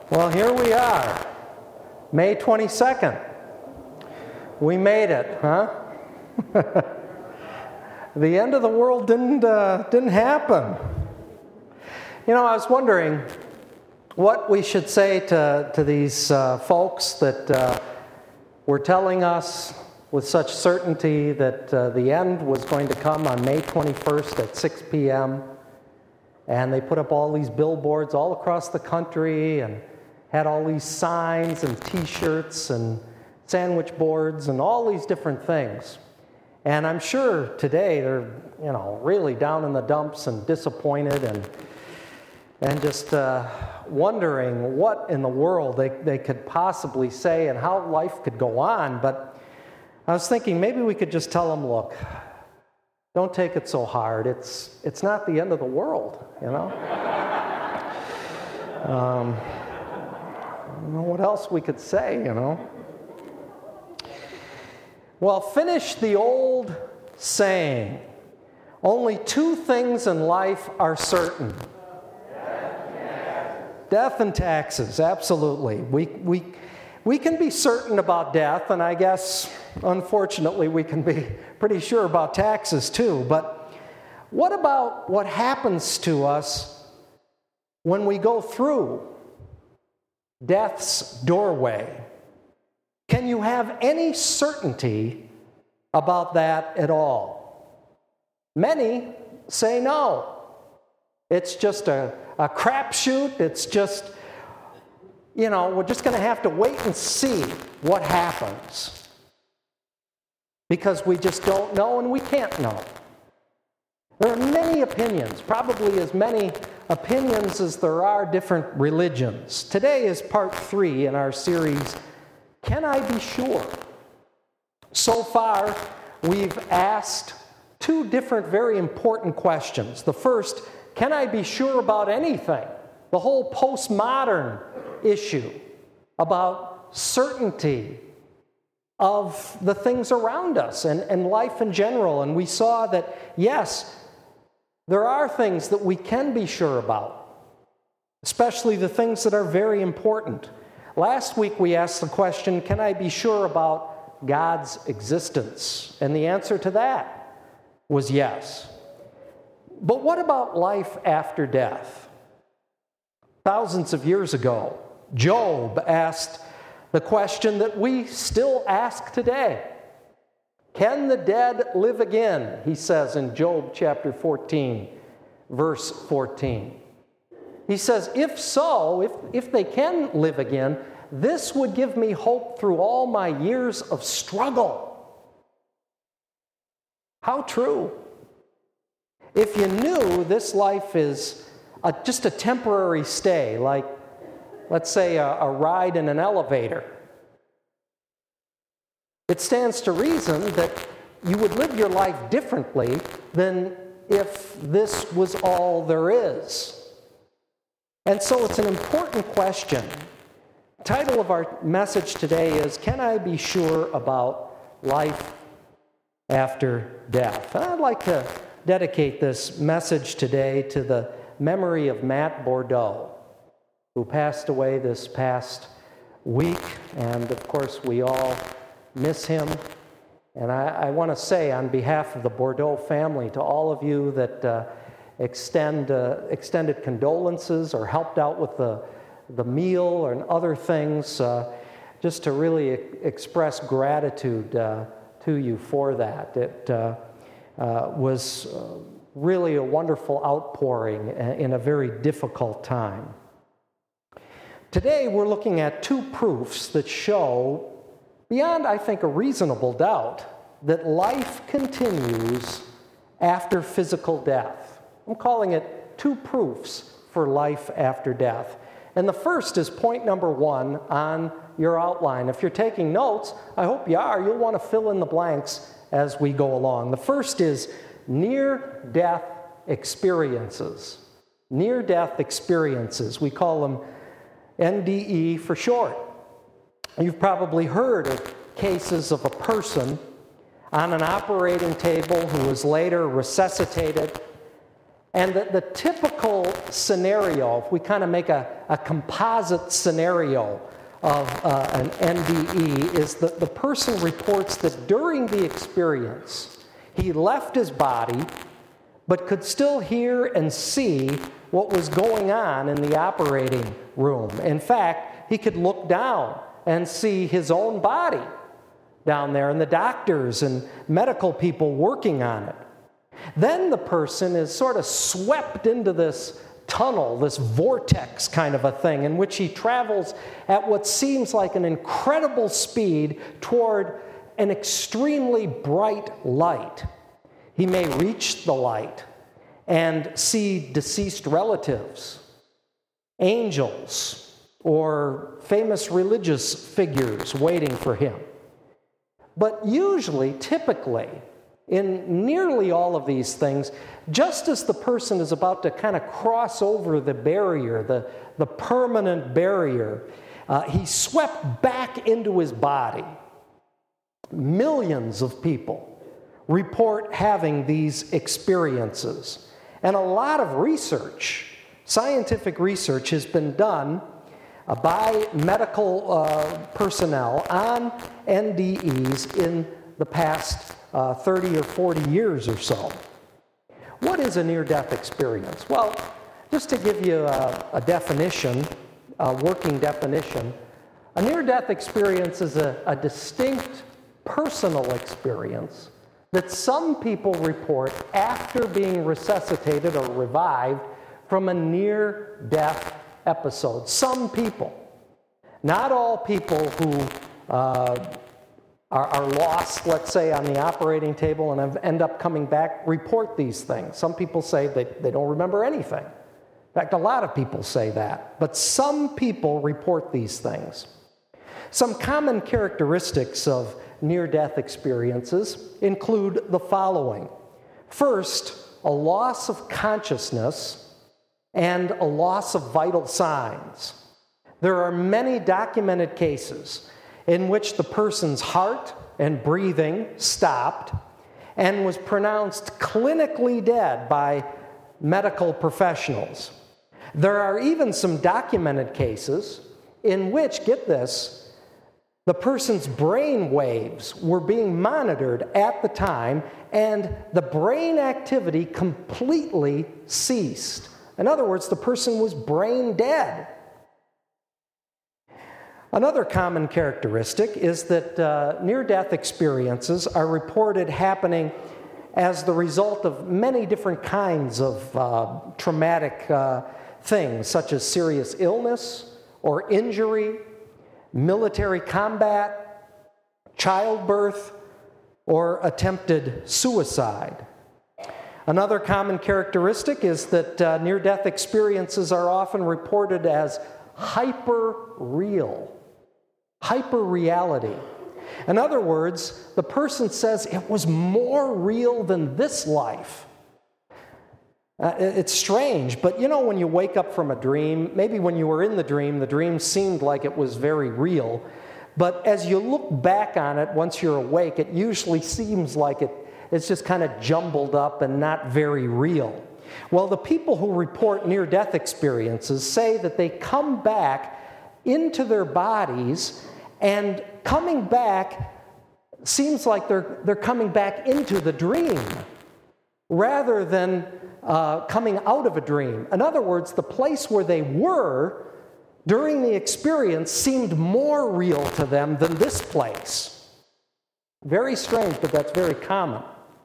Well, here we are, May 22nd. We made it, huh? The end of the world didn't happen. You know, I was wondering what we should say to these folks that were telling us with such certainty that the end was going to come on May 21st at 6 p.m. And they put up all these billboards all across the country and had all these signs and T-shirts and sandwich boards and all these different things. And I'm sure today they're, really down in the dumps and disappointed and just wondering what in the world they could possibly say and how life could go on. But I was thinking maybe we could just tell them, look, don't take it so hard. It's not the end of the world, I don't know what else we could say, Well, finish the old saying. Only two things in life are certain. Death and taxes, absolutely. We can be certain about death, and I guess, unfortunately, we can be pretty sure about taxes too. But what about what happens to us when we go through death's doorway? Can you have any certainty about that at all? Many say no. It's just a crapshoot. It's just, we're just going to have to wait and see what happens. Because we just don't know and we can't know. There are many opinions, probably as many opinions as there are different religions. Today is part 3 in our series, Can I Be Sure? So far, we've asked 2 different very important questions. The first, can I be sure about anything? The whole postmodern issue about certainty of the things around us and life in general. And we saw that, yes, there are things that we can be sure about, especially the things that are very important. Last week we asked the question, can I be sure about God's existence? And the answer to that was yes. But what about life after death? Thousands of years ago, Job asked the question that we still ask today. Can the dead live again? He says in Job chapter 14, verse 14. He says, if so, if they can live again, this would give me hope through all my years of struggle. How true. If you knew this life is just a temporary stay, like, let's say, a ride in an elevator, it stands to reason that you would live your life differently than if this was all there is. And so it's an important question. The title of our message today is, Can I Be Sure About Life After Death? And I'd like to dedicate this message today to the memory of Matt Bordeaux, who passed away this past week. And of course, we all miss him. And I want to say on behalf of the Bordeaux family to all of you that extended condolences or helped out with the meal and other things, just to really express gratitude to you for that. It was really a wonderful outpouring in a very difficult time. Today we're looking at 2 proofs that show, beyond, I think, a reasonable doubt, that life continues after physical death. I'm calling it 2 proofs for life after death. And the first is point number 1 on your outline. If you're taking notes, I hope you are. You'll want to fill in the blanks as we go along. The first is near-death experiences. Near-death experiences. We call them NDE for short. You've probably heard of cases of a person on an operating table who was later resuscitated And the typical scenario, if we kind of make a composite scenario of an NDE, is that the person reports that during the experience, he left his body, but could still hear and see what was going on in the operating room. In fact, he could look down and see his own body down there and the doctors and medical people working on it. Then the person is sort of swept into this tunnel, this vortex kind of a thing, in which he travels at what seems like an incredible speed toward an extremely bright light. He may reach the light and see deceased relatives, angels, or famous religious figures waiting for him. But usually, typically, in nearly all of these things, just as the person is about to kind of cross over the barrier, the permanent barrier, he's swept back into his body. Millions of people report having these experiences. And a lot of research, scientific research, has been done by medical personnel on NDEs in the past 30 or 40 years or so. What is a near-death experience? Well, just to give you a definition, a working definition, a near-death experience is a distinct personal experience that some people report after being resuscitated or revived from a near-death episode. Some people. Not all people who are lost, let's say, on the operating table and end up coming back report these things. Some people say they don't remember anything. In fact, a lot of people say that. But some people report these things. Some common characteristics of near-death experiences include the following. First, a loss of consciousness and a loss of vital signs. There are many documented cases in which the person's heart and breathing stopped and was pronounced clinically dead by medical professionals. There are even some documented cases in which, get this, the person's brain waves were being monitored at the time and the brain activity completely ceased. In other words, the person was brain dead. Another common characteristic is that near-death experiences are reported happening as the result of many different kinds of traumatic things, such as serious illness or injury, military combat, childbirth, or attempted suicide. Another common characteristic is that near-death experiences are often reported as hyper-real. Hyper-reality. In other words, the person says it was more real than this life. It's strange, but you know when you wake up from a dream, maybe when you were in the dream seemed like it was very real, but as you look back on it once you're awake, it usually seems like it's just kind of jumbled up and not very real. Well, the people who report near-death experiences say that they come back into their bodies, and coming back seems like they're coming back into the dream rather than coming out of a dream. In other words, the place where they were during the experience seemed more real to them than this place. Very strange, but that's very common.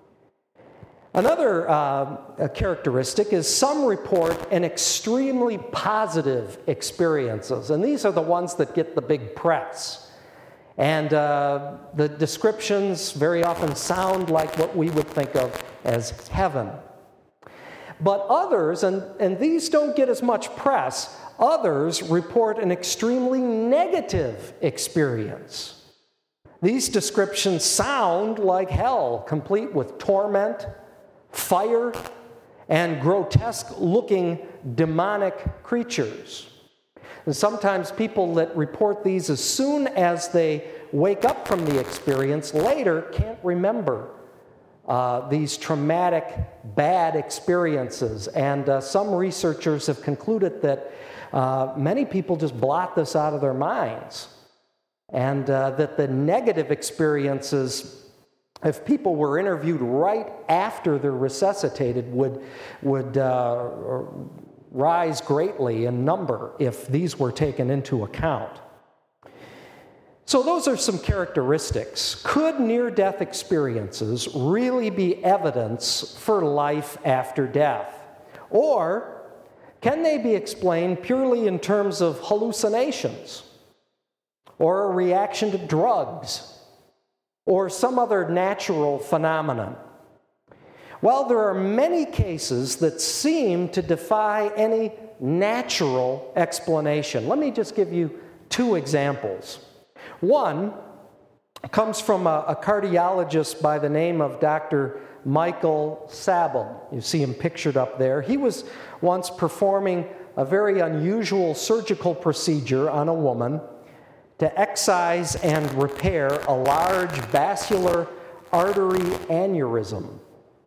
Another characteristic is some report an extremely positive experiences, and these are the ones that get the big press. And the descriptions very often sound like what we would think of as heaven. But others, and these don't get as much press, others report an extremely negative experience. These descriptions sound like hell, complete with torment, fire, and grotesque-looking demonic creatures. And sometimes people that report these as soon as they wake up from the experience later can't remember these traumatic, bad experiences. And some researchers have concluded that many people just blot this out of their minds. And that the negative experiences, if people were interviewed right after they're resuscitated, would rise greatly in number if these were taken into account. So those are some characteristics. Could near-death experiences really be evidence for life after death? Or can they be explained purely in terms of hallucinations, or a reaction to drugs, or some other natural phenomenon? Well, there are many cases that seem to defy any natural explanation. Let me just give you two examples. One comes from a cardiologist by the name of Dr. Michael Sabel. You see him pictured up there. He was once performing a very unusual surgical procedure on a woman to excise and repair a large vascular artery aneurysm.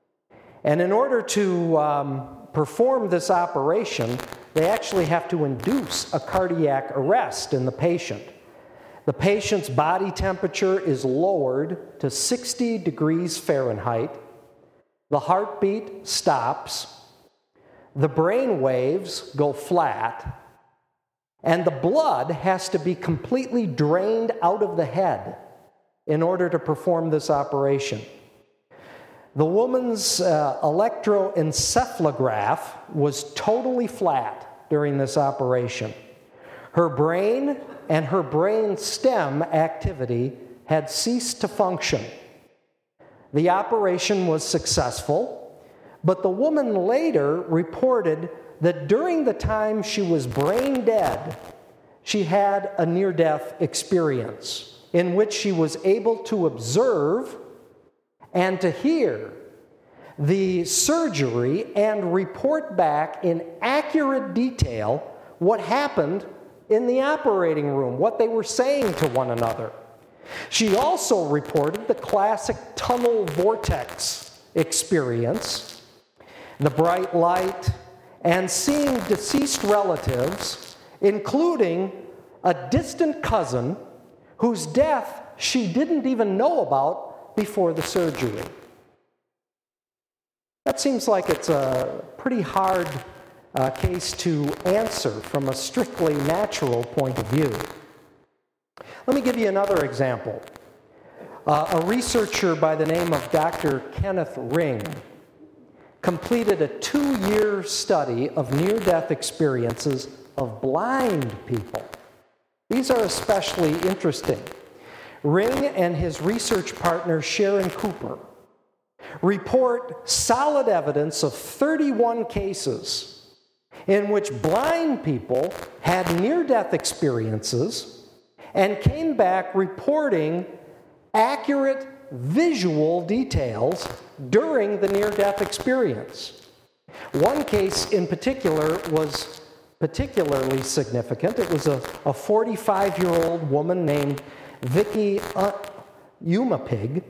And in order to perform this operation, they actually have to induce a cardiac arrest in the patient. The patient's body temperature is lowered to 60 degrees Fahrenheit. The heartbeat stops. The brain waves go flat. And the blood has to be completely drained out of the head in order to perform this operation. The woman's electroencephalograph was totally flat during this operation. Her brain and her brain stem activity had ceased to function. The operation was successful, but the woman later reported that during the time she was brain dead, she had a near-death experience in which she was able to observe and to hear the surgery and report back in accurate detail what happened in the operating room, what they were saying to one another. She also reported the classic tunnel vortex experience, the bright light, and seeing deceased relatives, including a distant cousin whose death she didn't even know about before the surgery. That seems like it's a pretty hard case to answer from a strictly natural point of view. Let me give you another example. A researcher by the name of Dr. Kenneth Ring completed a 2-year study of near-death experiences of blind people. These are especially interesting. Ring and his research partner Sharon Cooper report solid evidence of 31 cases in which blind people had near-death experiences and came back reporting accurate visual details during the near-death experience. One case in particular was particularly significant. It was a 45-year-old woman named Vicky Umapeg,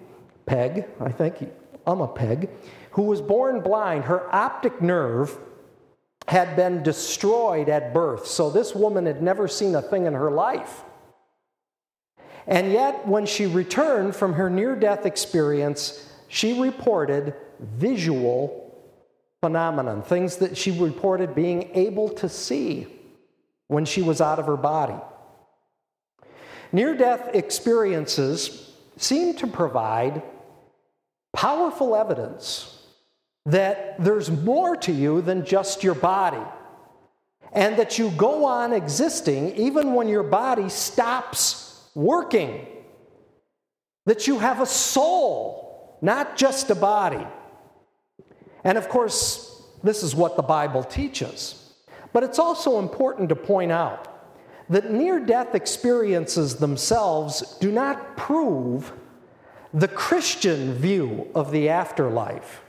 who was born blind. Her optic nerve had been destroyed at birth, so this woman had never seen a thing in her life. And yet, when she returned from her near-death experience, she reported visual phenomenon, things that she reported being able to see when she was out of her body. Near-death experiences seem to provide powerful evidence that there's more to you than just your body, and that you go on existing even when your body stops working, that you have a soul, not just a body. And of course, this is what the Bible teaches. But it's also important to point out that near-death experiences themselves do not prove the Christian view of the afterlife,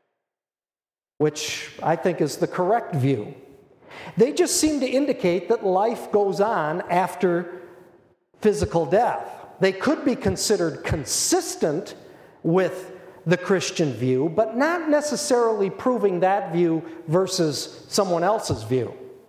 which I think is the correct view. They just seem to indicate that life goes on after physical death. They could be considered consistent with the Christian view, but not necessarily proving that view versus someone else's view.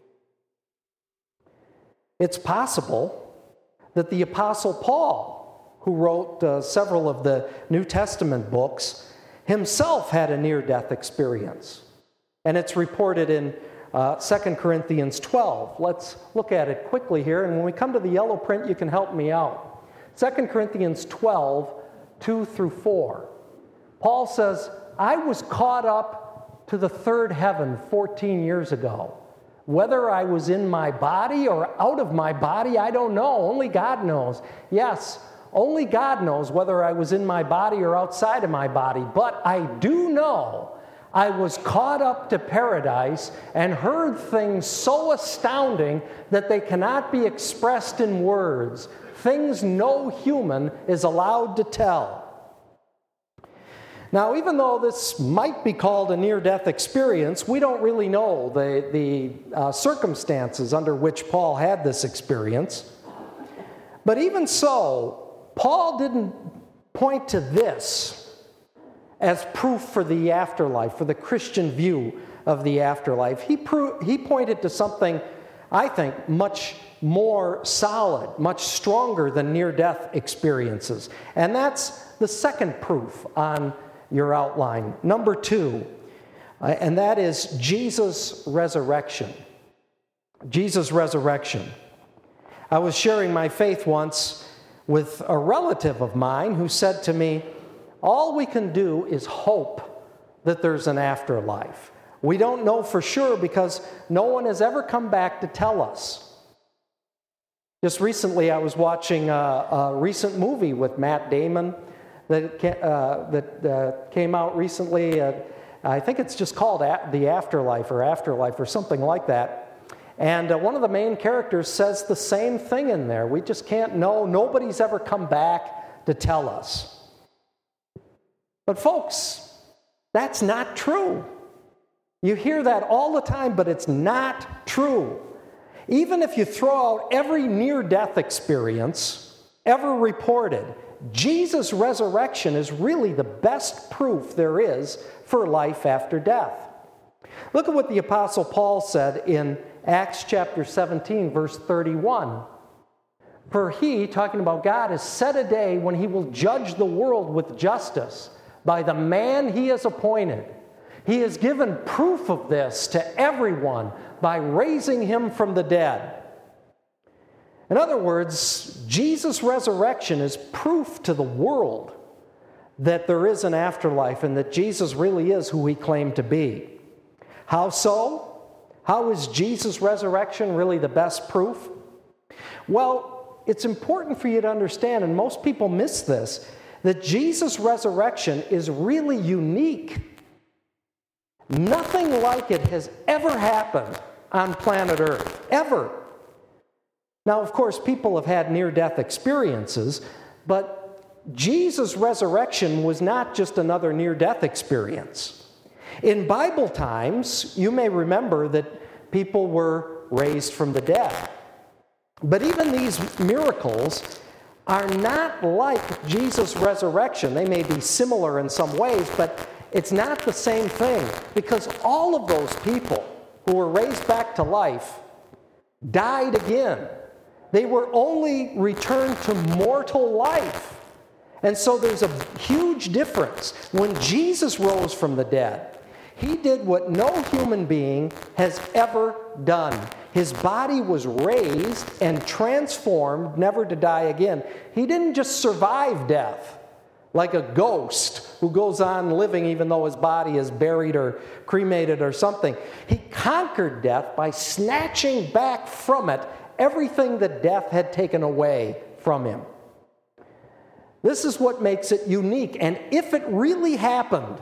It's possible that the Apostle Paul, who wrote several of the New Testament books, himself had a near-death experience. And it's reported in 2 Corinthians 12. Let's look at it quickly here, and when we come to the yellow print, you can help me out. 2 Corinthians 12, 2 through 4. Paul says, I was caught up to the third heaven 14 years ago. Whether I was in my body or out of my body, I don't know. Only God knows. Yes, only God knows whether I was in my body or outside of my body. But I do know I was caught up to paradise and heard things so astounding that they cannot be expressed in words, things no human is allowed to tell. Now, even though this might be called a near-death experience, we don't really know the circumstances under which Paul had this experience. But even so, Paul didn't point to this as proof for the afterlife, for the Christian view of the afterlife. He pointed to something, I think, much more solid, much stronger than near-death experiences. And that's the second proof on your outline, number 2, and that is Jesus' resurrection. Jesus' resurrection. I was sharing my faith once with a relative of mine who said to me, all we can do is hope that there's an afterlife. We don't know for sure because no one has ever come back to tell us. Just recently, I was watching a recent movie with Matt Damon that came out recently. I think it's just called The Afterlife or something like that. And one of the main characters says the same thing in there. We just can't know. Nobody's ever come back to tell us. But folks, that's not true. You hear that all the time, but it's not true. Even if you throw out every near-death experience ever reported, Jesus' resurrection is really the best proof there is for life after death. Look at what the Apostle Paul said in Acts chapter 17, verse 31. For he, talking about God, has set a day when he will judge the world with justice by the man he has appointed. He has given proof of this to everyone by raising him from the dead. In other words, Jesus' resurrection is proof to the world that there is an afterlife and that Jesus really is who he claimed to be. How so? How is Jesus' resurrection really the best proof? Well, it's important for you to understand, and most people miss this, that Jesus' resurrection is really unique. Nothing like it has ever happened on planet Earth, ever. Now, of course, people have had near-death experiences, but Jesus' resurrection was not just another near-death experience. In Bible times, you may remember that people were raised from the dead. But even these miracles are not like Jesus' resurrection. They may be similar in some ways, but it's not the same thing, because all of those people who were raised back to life died again. They were only returned to mortal life. And so there's a huge difference. When Jesus rose from the dead, he did what no human being has ever done. His body was raised and transformed, never to die again. He didn't just survive death like a ghost who goes on living even though his body is buried or cremated or something. He conquered death by snatching back from it everything that death had taken away from him. This is what makes it unique. And if it really happened,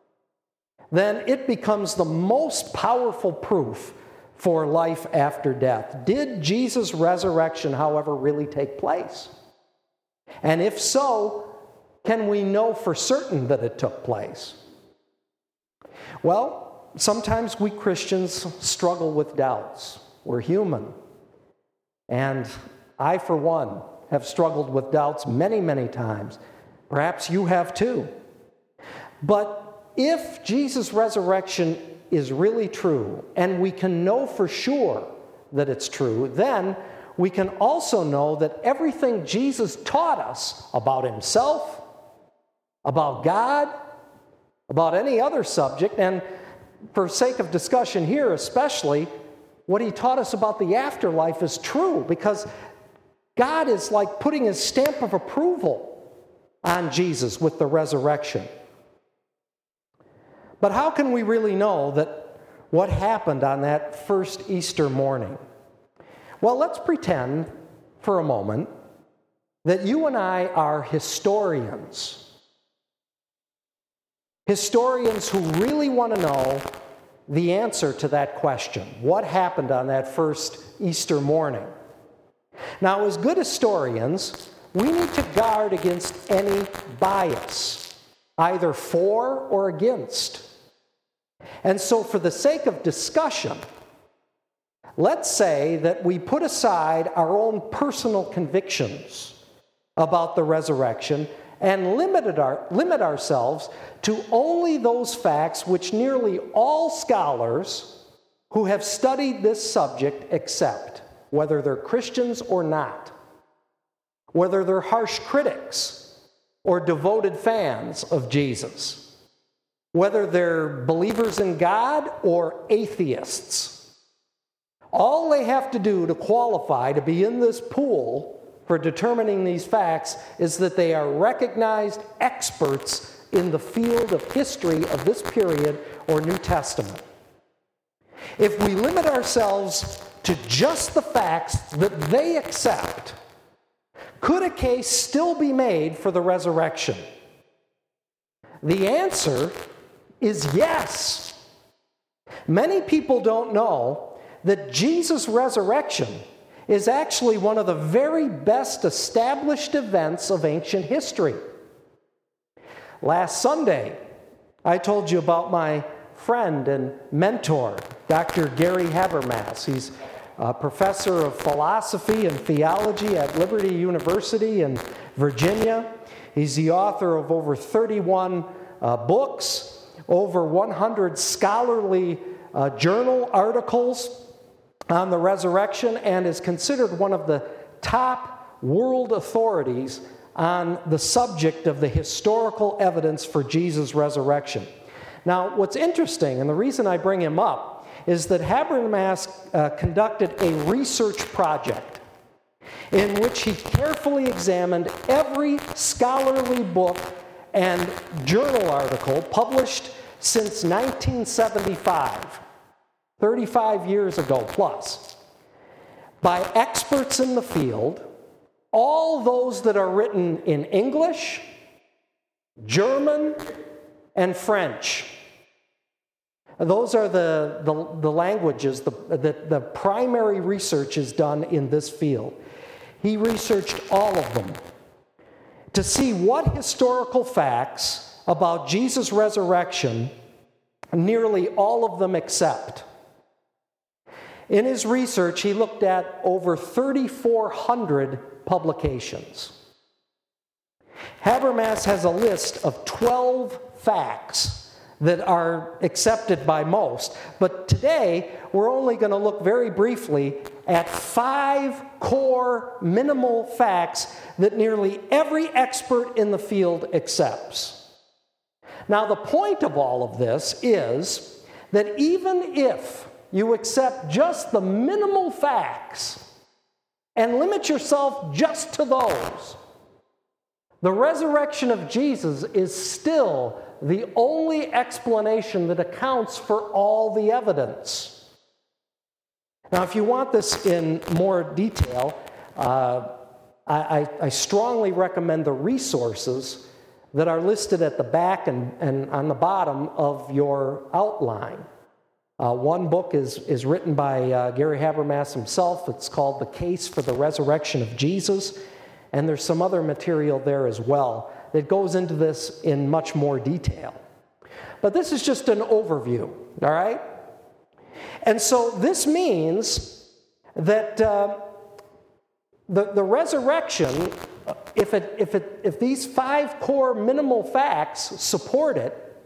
then it becomes the most powerful proof for life after death. Did Jesus' resurrection, however, really take place? And if so, can we know for certain that it took place? Well, sometimes we Christians struggle with doubts. We're human. And I, for one, have struggled with doubts many, many times. Perhaps you have too. But if Jesus' resurrection is really true, and we can know for sure that it's true, then we can also know that everything Jesus taught us about himself, about God, about any other subject, and for sake of discussion here especially, what he taught us about the afterlife is true, because God is like putting his stamp of approval on Jesus with the resurrection. But how can we really know that what happened on that first Easter morning? Well, let's pretend for a moment that you and I are historians. Historians who really want to know the answer to that question. What happened on that first Easter morning? Now, as good historians, we need to guard against any bias, either for or against. And so, for the sake of discussion, let's say that we put aside our own personal convictions about the resurrection and limit ourselves to only those facts which nearly all scholars who have studied this subject accept, whether they're Christians or not, whether they're harsh critics or devoted fans of Jesus, whether they're believers in God or atheists. All they have to do to qualify to be in this pool for determining these facts is that they are recognized experts in the field of history of this period or New Testament. If we limit ourselves to just the facts that they accept, could a case still be made for the resurrection? The answer is yes. Many people don't know that Jesus' resurrection is actually one of the very best established events of ancient history. Last Sunday, I told you about my friend and mentor, Dr. Gary Habermas. He's a professor of philosophy and theology at Liberty University in Virginia. He's the author of over 31 books, over 100 scholarly journal articles on the resurrection, and is considered one of the top world authorities on the subject of the historical evidence for Jesus' resurrection. Now, what's interesting, and the reason I bring him up, is that Habermas conducted a research project in which he carefully examined every scholarly book and journal article published since 1975, 35 years ago plus, by experts in the field, all those that are written in English, German, and French. Those are the languages, the primary research is done in this field. He researched all of them to see what historical facts about Jesus' resurrection nearly all of them accept. In his research, he looked at over 3,400 publications. Habermas has a list of 12 facts that are accepted by most, but today we're only going to look very briefly at 5 core minimal facts that nearly every expert in the field accepts. Now, the point of all of this is that even if you accept just the minimal facts and limit yourself just to those, the resurrection of Jesus is still the only explanation that accounts for all the evidence. Now, if you want this in more detail, I strongly recommend the resources that are listed at the back and on the bottom of your outline. One book is written by Gary Habermas himself. It's called The Case for the Resurrection of Jesus. And there's some other material there as well that goes into this in much more detail. But this is just an overview, all right? And so this means that the resurrection, if these 5 core minimal facts support it,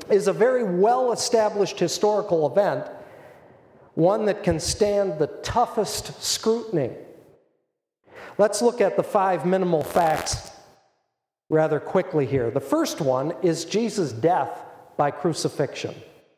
is a very well-established historical event, one that can stand the toughest scrutiny. Let's look at the 5 minimal facts rather quickly here. The first one is Jesus' death by crucifixion.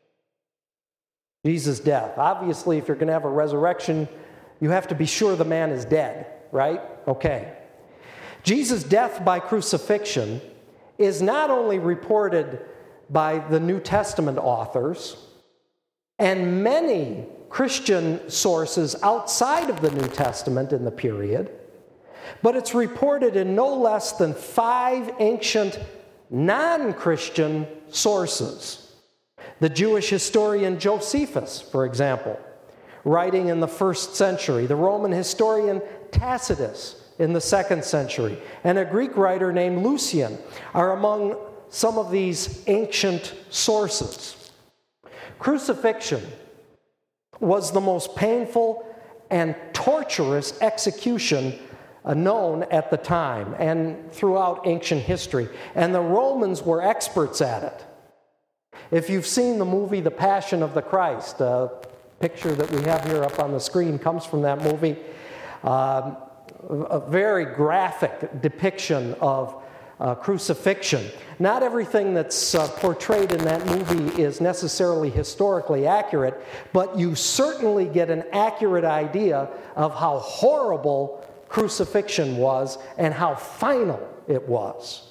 Jesus' death. Obviously, if you're going to have a resurrection, you have to be sure the man is dead, right? Okay. Jesus' death by crucifixion is not only reported by the New Testament authors and many Christian sources outside of the New Testament in the period, but it's reported in no less than 5 ancient non-Christian sources. The Jewish historian Josephus, for example, writing in the 1st century, the Roman historian Tacitus in the 2nd century, and a Greek writer named Lucian are among some of these ancient sources. Crucifixion was the most painful and torturous execution known at the time and throughout ancient history, and the Romans were experts at it. If you've seen the movie The Passion of the Christ, a picture that we have here up on the screen comes from that movie, a very graphic depiction of crucifixion. Not everything that's portrayed in that movie is necessarily historically accurate, but you certainly get an accurate idea of how horrible crucifixion was and how final it was.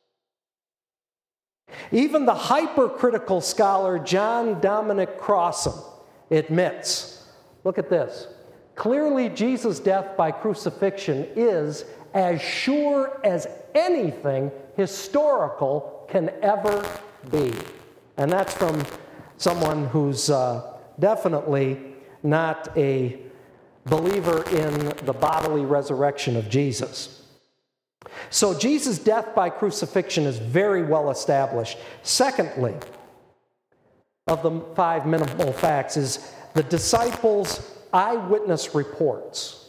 Even the hypercritical scholar John Dominic Crossan admits, look at this, clearly Jesus' death by crucifixion is as sure as anything historical can ever be. And that's from someone who's definitely not a believer in the bodily resurrection of Jesus. So Jesus' death by crucifixion is very well established. Secondly, of the 5 minimal facts is the disciples' eyewitness reports.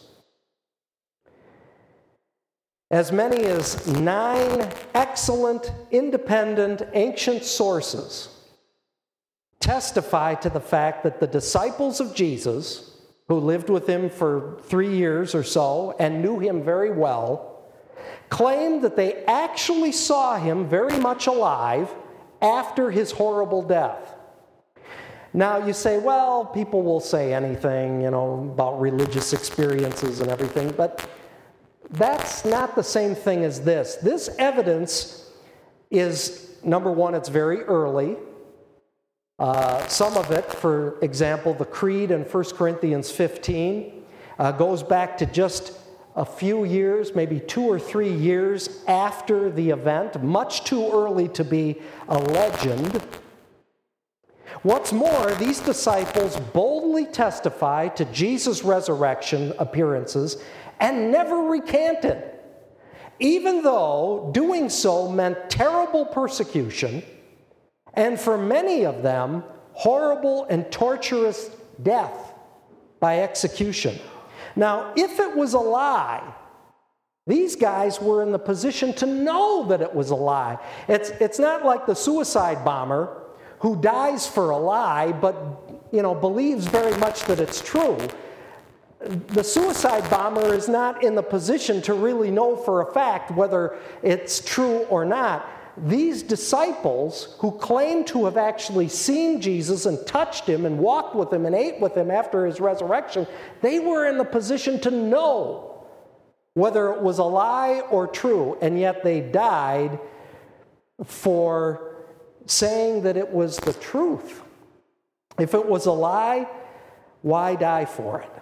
As many as 9 excellent, independent, ancient sources testify to the fact that the disciples of Jesus, who lived with him for 3 years or so and knew him very well, claimed that they actually saw him very much alive after his horrible death. Now you say, well, people will say anything, about religious experiences and everything, but that's not the same thing as this. This evidence is, number one, it's very early. Some of it, for example, the Creed in 1 Corinthians 15, goes back to just a few years, maybe 2 or 3 years after the event, much too early to be a legend. What's more, these disciples boldly testify to Jesus' resurrection appearances and never recanted, even though doing so meant terrible persecution, and for many of them, horrible and torturous death by execution. Now, if it was a lie, these guys were in the position to know that it was a lie. It's not like the suicide bomber who dies for a lie, but believes very much that it's true. The suicide bomber is not in the position to really know for a fact whether it's true or not. These disciples, who claim to have actually seen Jesus and touched him and walked with him and ate with him after his resurrection, they were in the position to know whether it was a lie or true, and yet they died for saying that it was the truth. If it was a lie, why die for it?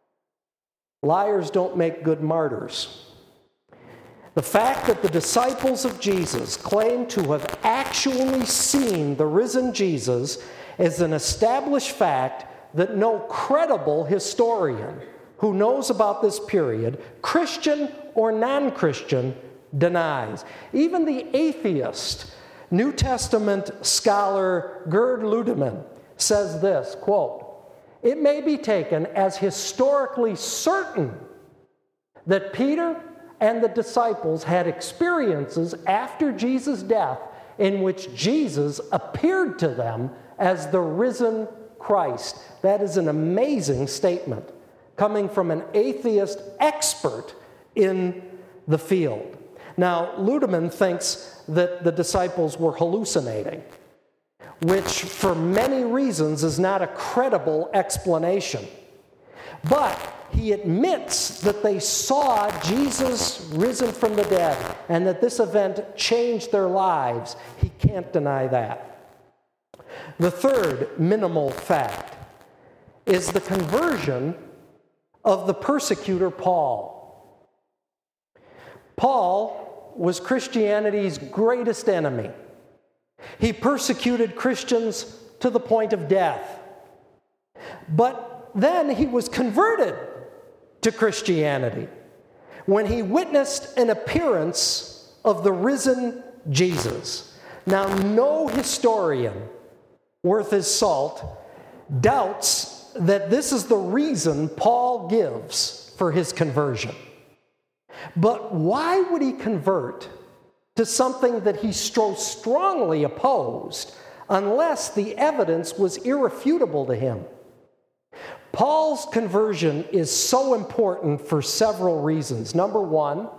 Liars don't make good martyrs. The fact that the disciples of Jesus claim to have actually seen the risen Jesus is an established fact that no credible historian who knows about this period, Christian or non-Christian, denies. Even the atheist New Testament scholar Gerd Ludemann says this, quote, "It may be taken as historically certain that Peter and the disciples had experiences after Jesus' death in which Jesus appeared to them as the risen Christ. That is an amazing statement coming from an atheist expert in the field. Now, Ludemann thinks that the disciples were hallucinating, which for many reasons is not a credible explanation. But he admits that they saw Jesus risen from the dead and that this event changed their lives. He can't deny that. The third minimal fact is the conversion of the persecutor Paul. Paul was Christianity's greatest enemy. He persecuted Christians to the point of death. But then he was converted to Christianity when he witnessed an appearance of the risen Jesus. Now, no historian worth his salt doubts that this is the reason Paul gives for his conversion. But why would he convert to something that he so strongly opposed unless the evidence was irrefutable to him? Paul's conversion is so important for several reasons. Number one,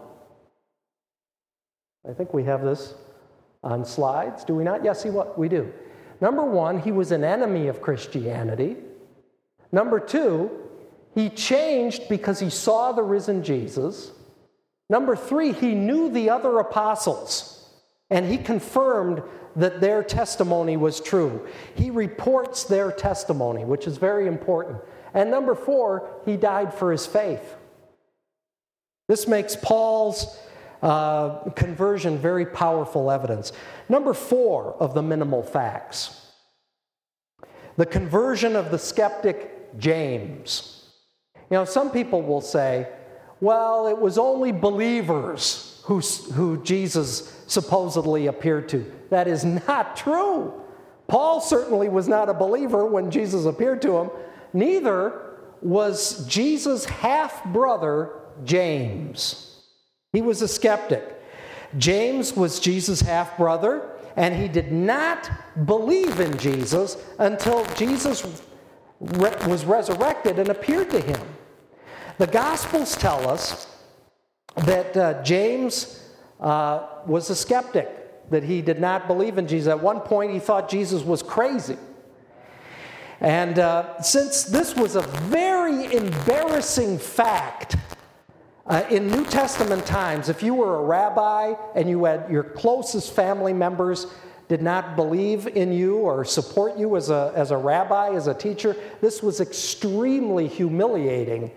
I think we have this on slides, do we not? Yes, we do. Number one, he was an enemy of Christianity. Number two, he changed because he saw the risen Jesus. Number three, he knew the other apostles, and he confirmed that their testimony was true. He reports their testimony, which is very important. And number four, he died for his faith. This makes Paul's conversion very powerful evidence. Number four of the minimal facts, the conversion of the skeptic James. You know, some people will say, well, it was only believers who Jesus supposedly appeared to. That is not true. Paul certainly was not a believer when Jesus appeared to him. Neither was Jesus' half-brother, James. He was a skeptic. James was Jesus' half-brother, and he did not believe in Jesus until Jesus was resurrected and appeared to him. The Gospels tell us that James was a skeptic, that he did not believe in Jesus. At one point, he thought Jesus was crazy. And since this was a very embarrassing fact in New Testament times, if you were a rabbi and you had your closest family members did not believe in you or support you as a rabbi, as a teacher, this was extremely humiliating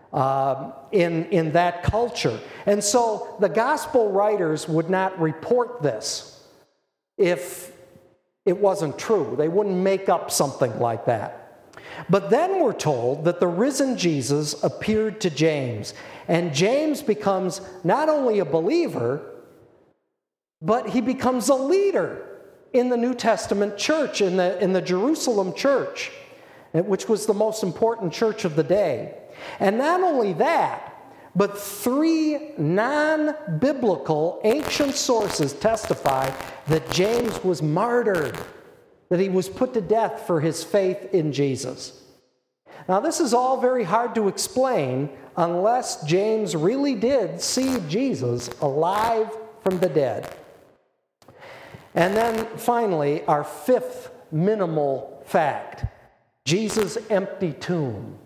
in that culture. And so the gospel writers would not report this if it wasn't true. They wouldn't make up something like that. But then we're told that the risen Jesus appeared to James, and James becomes not only a believer, but he becomes a leader in the New Testament church, in the Jerusalem church, which was the most important church of the day. And not only that, but three non-biblical ancient sources testify that James was martyred, that he was put to death for his faith in Jesus. Now, this is all very hard to explain unless James really did see Jesus alive from the dead. And then finally, our fifth minimal fact, Jesus' empty tomb.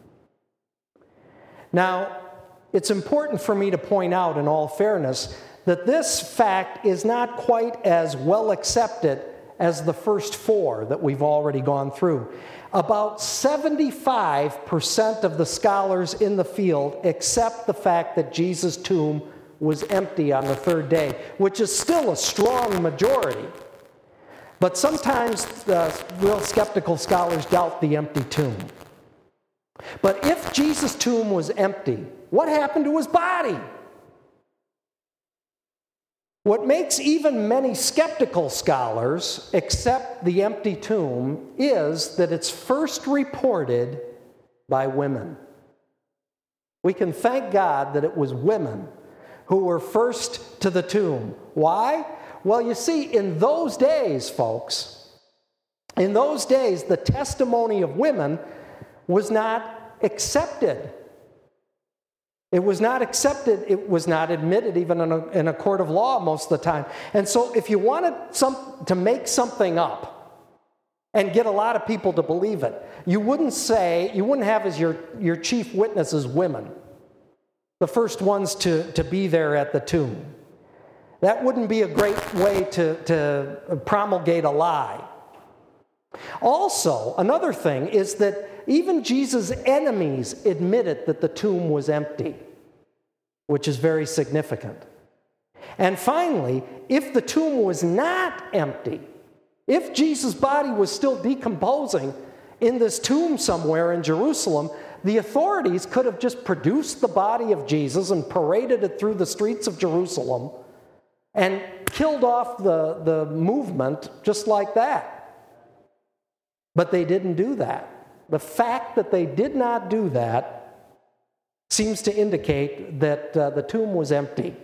Now, it's important for me to point out, in all fairness, that this fact is not quite as well accepted as the first four that we've already gone through. About 75% of the scholars in the field accept the fact that Jesus' tomb was empty on the third day, which is still a strong majority. But sometimes real skeptical scholars doubt the empty tomb. But if Jesus' tomb was empty, what happened to his body? What makes even many skeptical scholars accept the empty tomb is that it's first reported by women. We can thank God that it was women who were first to the tomb. Why? Well, you see, in those days, folks, in those days, the testimony of women was not accepted. It was not accepted. It was not admitted even in a court of law most of the time. And so if you wanted to make something up and get a lot of people to believe it, you wouldn't have as your chief witnesses women, the first ones to be there at the tomb. That wouldn't be a great way to promulgate a lie. Also, another thing is that even Jesus' enemies admitted that the tomb was empty, which is very significant. And finally, if the tomb was not empty, if Jesus' body was still decomposing in this tomb somewhere in Jerusalem, the authorities could have just produced the body of Jesus and paraded it through the streets of Jerusalem and killed off the movement just like that. But they didn't do that. The fact that they did not do that seems to indicate that the tomb was empty.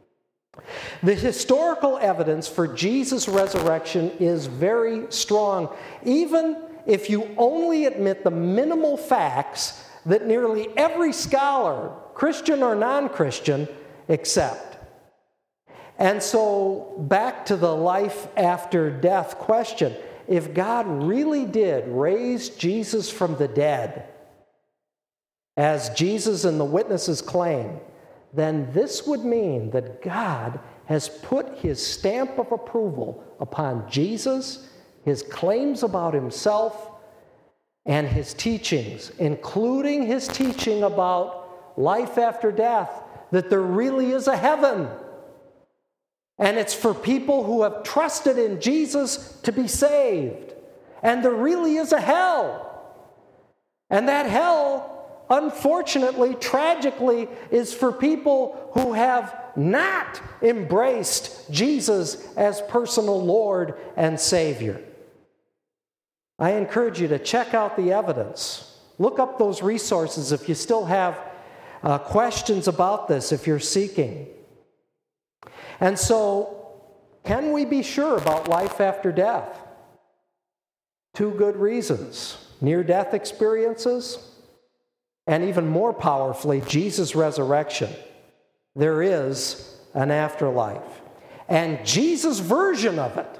The historical evidence for Jesus' resurrection is very strong, even if you only admit the minimal facts that nearly every scholar, Christian or non-Christian, accept. And so, back to the life after death question. If God really did raise Jesus from the dead, as Jesus and the witnesses claim, then this would mean that God has put his stamp of approval upon Jesus, his claims about himself, and his teachings, including his teaching about life after death, that there really is a heaven. And it's for people who have trusted in Jesus to be saved. And there really is a hell. And that hell, unfortunately, tragically, is for people who have not embraced Jesus as personal Lord and Savior. I encourage you to check out the evidence. Look up those resources if you still have questions about this, if you're seeking. And so, can we be sure about life after death? Two good reasons: near-death experiences, and even more powerfully, Jesus' resurrection. There is an afterlife. And Jesus' version of it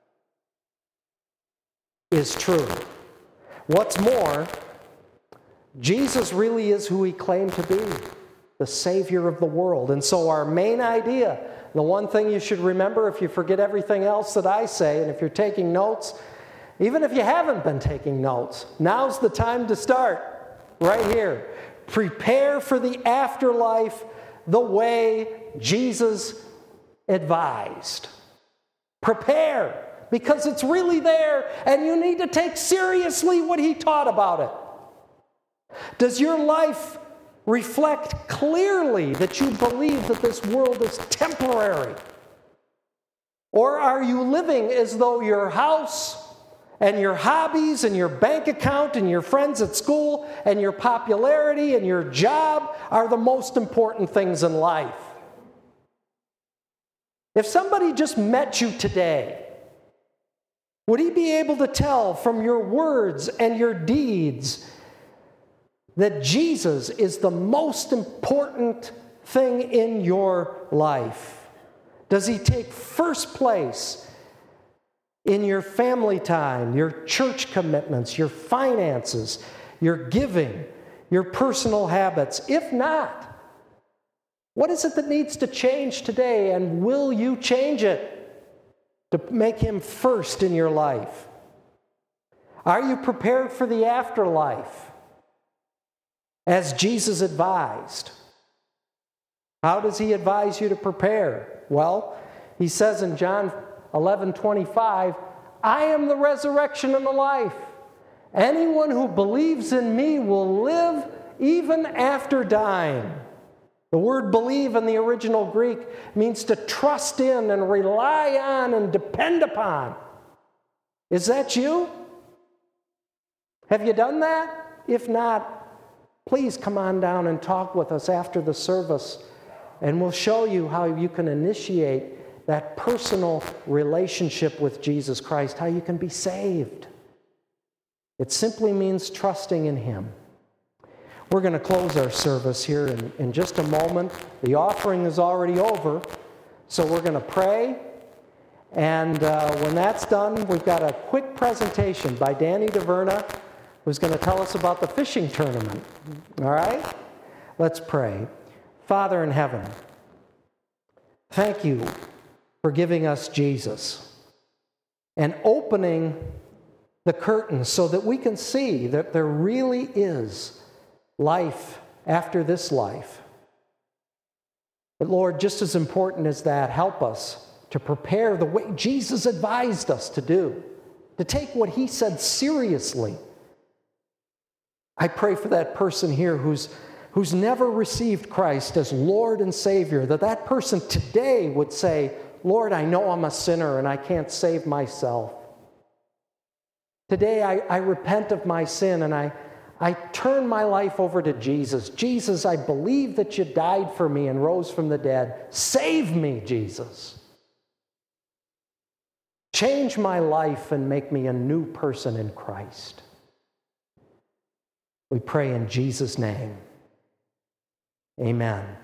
is true. What's more, Jesus really is who he claimed to be, the Savior of the world. And so our main idea, the one thing you should remember if you forget everything else that I say, and if you're taking notes, even if you haven't been taking notes, now's the time to start, right here. Prepare for the afterlife the way Jesus advised. Prepare, because it's really there, and you need to take seriously what he taught about it. Does your life reflect clearly that you believe that this world is temporary? Or are you living as though your house and your hobbies and your bank account and your friends at school and your popularity and your job are the most important things in life? If somebody just met you today, would he be able to tell from your words and your deeds that Jesus is the most important thing in your life? Does he take first place in your family time, your church commitments, your finances, your giving, your personal habits? If not, what is it that needs to change today, and will you change it to make him first in your life? Are you prepared for the afterlife as Jesus advised? How does he advise you to prepare? Well, he says in John 11:25, I am the resurrection and the life. Anyone who believes in me will live even after dying. The word believe in the original Greek means to trust in and rely on and depend upon. Is that you? Have you done that? If not, please come on down and talk with us after the service, and we'll show you how you can initiate that personal relationship with Jesus Christ, how you can be saved. It simply means trusting in Him. We're going to close our service here in just a moment. The offering is already over, so we're going to pray. And when that's done, we've got a quick presentation by Danny DeVerna, who's going to tell us about the fishing tournament. All right? Let's pray. Father in heaven, thank you for giving us Jesus and opening the curtain so that we can see that there really is life after this life. But Lord, just as important as that, help us to prepare the way Jesus advised us to do, to take what He said seriously. I pray for that person here who's never received Christ as Lord and Savior, that person today would say, Lord, I know I'm a sinner and I can't save myself. Today I repent of my sin and I turn my life over to Jesus. Jesus, I believe that you died for me and rose from the dead. Save me, Jesus. Change my life and make me a new person in Christ. We pray in Jesus' name. Amen.